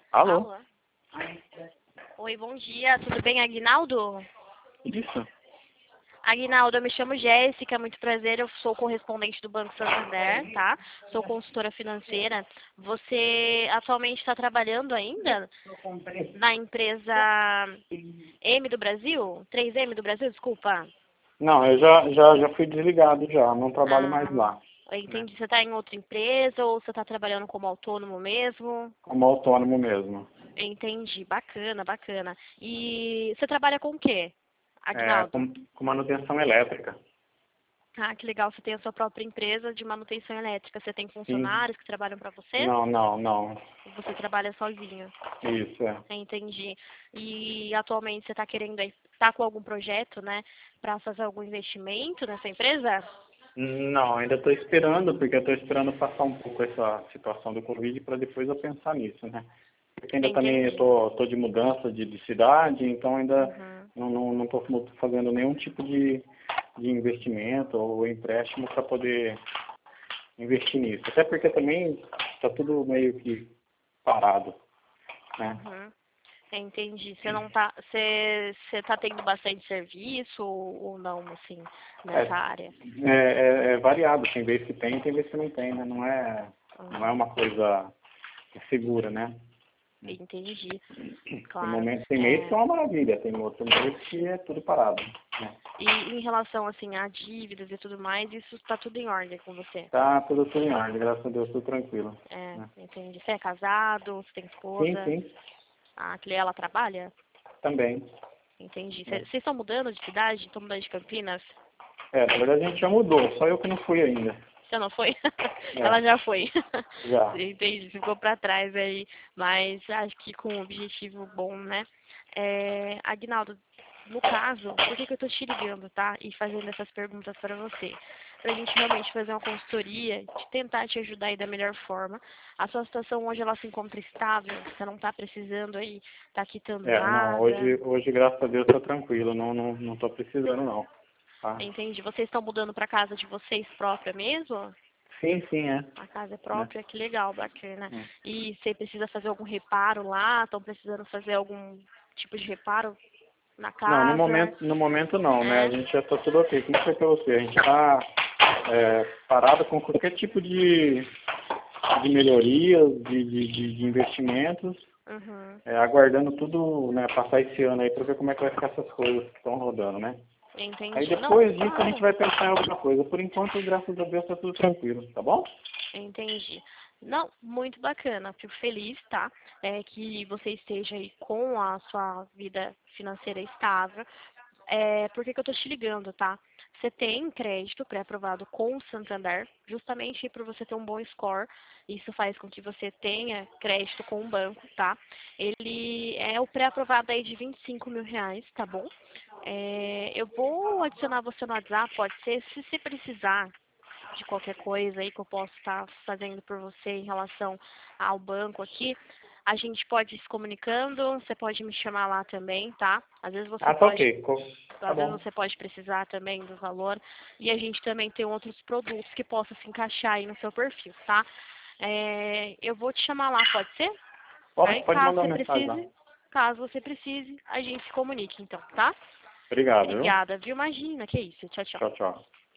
Alô? Alô? Oi, bom dia. Tudo bem, Aguinaldo? Isso. Aguinaldo, eu me chamo Jéssica, muito prazer. Eu sou correspondente do Banco Santander, tá? Sou consultora financeira. Você atualmente está trabalhando ainda na empresa M do Brasil? 3M do Brasil, desculpa. Não, eu já fui desligado já, não trabalho mais Ah, lá, eu né? entendi. Você está em outra empresa ou você está trabalhando como autônomo mesmo? Como autônomo mesmo. Entendi. Bacana, bacana. E você trabalha com o quê, É, Aguinaldo? com manutenção elétrica. Ah, que legal, você tem a sua própria empresa de manutenção elétrica. Você tem Sim. funcionários que trabalham para você? Não. Ou você trabalha sozinho? Isso, é. Entendi. E atualmente você está querendo, está com algum projeto, né, para fazer algum investimento nessa empresa? Não, ainda estou esperando, porque eu estou esperando passar um pouco essa situação do Covid para depois eu pensar nisso, né? Porque ainda também eu Entendi. tô de mudança de cidade, então ainda Uhum. não estou fazendo nenhum tipo de investimento ou empréstimo para poder investir nisso. Até porque também está tudo meio que parado, né? Uhum. Entendi. Você não tá, você tá tendo bastante serviço ou não, assim, É, nessa área? é variado, tem vezes que tem vezes que não tem, né? Não é Uhum. uma coisa segura, né? Entendi. Tem Claro. momentos, tem mês que é uma maravilha, tem outros meses que é tudo parado, né? E em relação, assim, a dívidas e tudo mais, isso está tudo em ordem com você? Tá tudo em ordem, graças a Deus, tudo tranquilo, É, né? entendi. Você é casado? Você tem Sim, esposa? sim, Ah, que ela trabalha? também, Entendi. né? Vocês estão mudando de cidade? Estão mudando de Campinas? É, na verdade a gente já mudou, só eu que não fui ainda. Você não foi? Ela É, já foi. já. Entendi, ficou pra trás aí. Mas acho que com um objetivo bom, né? É, Aguinaldo, no caso, por que eu tô te ligando, tá? E fazendo essas perguntas para você? Pra gente realmente fazer uma consultoria, de tentar te ajudar aí da melhor forma. A sua situação hoje, ela se encontra estável? Você não tá precisando aí, tá quitando É, não, nada? hoje graças a Deus tá tranquilo, não tô precisando não, tá? Entendi. Vocês estão mudando pra casa de vocês própria mesmo? Sim, é, A casa é né? própria, que legal, bacana. É. E você precisa fazer algum reparo lá? Estão precisando fazer algum tipo de reparo na Não, casa? no momento não, né? A É? gente já tá tudo ok. Como eu falei pra você, a gente tá parado com qualquer tipo de melhorias, de investimentos, Uhum. aguardando tudo, né, passar esse ano aí para ver como é que vai ficar essas coisas que estão rodando, né? Aí Entendi. Não, depois disso a gente claro. vai pensar em outra coisa. Por enquanto, graças a Deus, tá tudo tranquilo, tá bom? Entendi. Não, muito bacana. Fico feliz, tá? Que você esteja aí com a sua vida financeira estável. Por que que eu tô te ligando, tá? Você tem crédito pré-aprovado com o Santander, justamente para você ter um bom score. Isso faz com que você tenha crédito com o banco, tá? Ele é o pré-aprovado aí de R$ 25.000, tá bom? Eu vou adicionar você no WhatsApp, pode ser, se você precisar de qualquer coisa aí que eu posso estar fazendo por você em relação ao banco aqui, a gente pode ir se comunicando, você pode me chamar lá também, tá? Ah, tá ok. Tá Às vezes bom. você pode precisar também do valor e a gente também tem outros produtos que possam se encaixar aí no seu perfil, tá? Eu vou te chamar lá, pode ser? Aí Pode mandar uma mensagem lá. caso você precise, a gente se comunique então, tá? Obrigado, viu? Obrigada, viu? Imagina, que isso. Tchau, tchau. Tchau.